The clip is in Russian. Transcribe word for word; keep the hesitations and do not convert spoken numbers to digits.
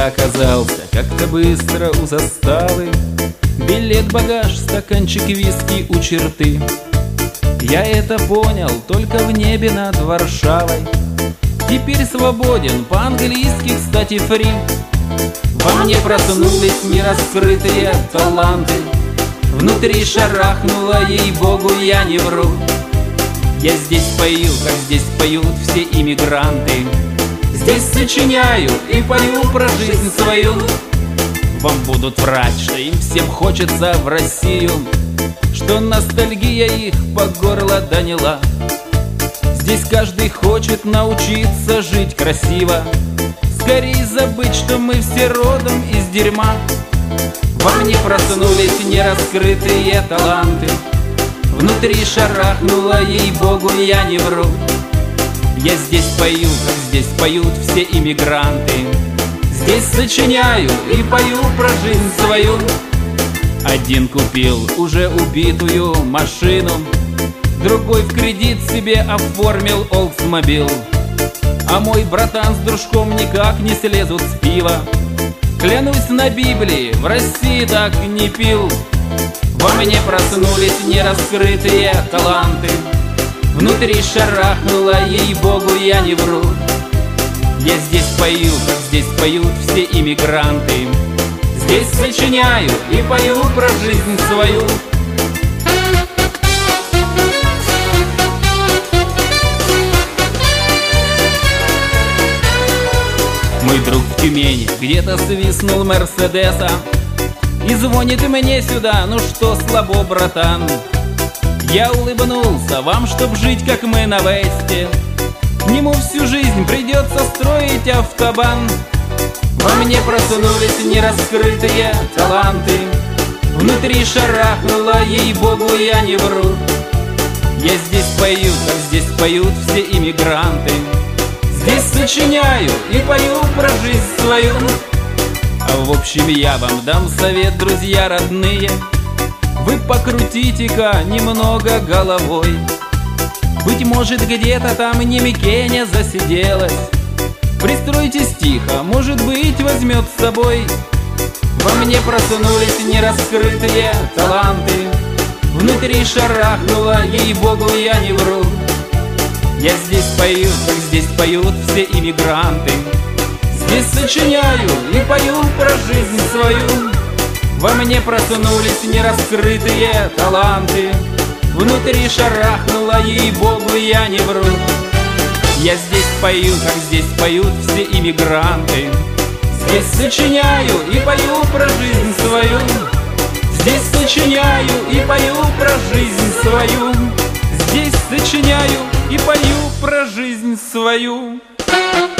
Я оказался как-то быстро у заставы, билет, багаж, стаканчик виски у черты. Я это понял только в небе над Варшавой. Теперь свободен, по-английски, кстати, фри. Во мне проснулись нераскрытые таланты. Внутри шарахнуло, ей-богу, я не вру. Я здесь пою, как здесь поют все иммигранты. Здесь сочиняю и пою про жизнь свою. Вам будут врать, что им всем хочется в Россию, что ностальгия их по горло доняла. Здесь каждый хочет научиться жить красиво, скорей забыть, что мы все родом из дерьма. Во мне проснулись нераскрытые таланты. Внутри шарахнуло, ей-богу, я не вру. Я здесь пою, как здесь поют все иммигранты. Здесь сочиняю и пою про жизнь свою. Один купил уже убитую машину, другой в кредит себе оформил Oldsmobile. А мой братан с дружком никак не слезут с пива. Клянусь на Библии, в России так не пил. Во мне проснулись нераскрытые таланты. Внутри шарахнуло, ей-богу, я не вру. Я здесь пою, как здесь поют все иммигранты. Здесь сочиняю и пою про жизнь свою. Мой друг в Тюмени где-то свистнул Мерседеса и звонит мне сюда: ну что, слабо, братан? Я улыбнулся: вам, чтоб жить, как мы на Весте, к нему всю жизнь придется строить автобан. Во мне проснулись нераскрытые таланты. Внутри шарахнуло, ей-богу, я не вру. Я здесь пою, как здесь поют все иммигранты. Здесь сочиняю и пою про жизнь свою. А в общем я вам дам совет, друзья родные: вы покрутите-ка немного головой. Быть может, где-то там Немикеня засиделась. Пристройтесь тихо, может быть, возьмет с собой. Во мне проснулись нераскрытые таланты. Внутри шарахнуло, ей-богу, я не вру. Я здесь пою, как здесь поют все иммигранты. Здесь сочиняю и пою про жизнь свою. Во мне проснулись нераскрытые таланты. Внутри шарахнуло, ей-богу, я не вру. Я здесь пою, как здесь поют все иммигранты. Здесь сочиняю и пою про жизнь свою. Здесь сочиняю и пою про жизнь свою. Здесь сочиняю и пою про жизнь свою.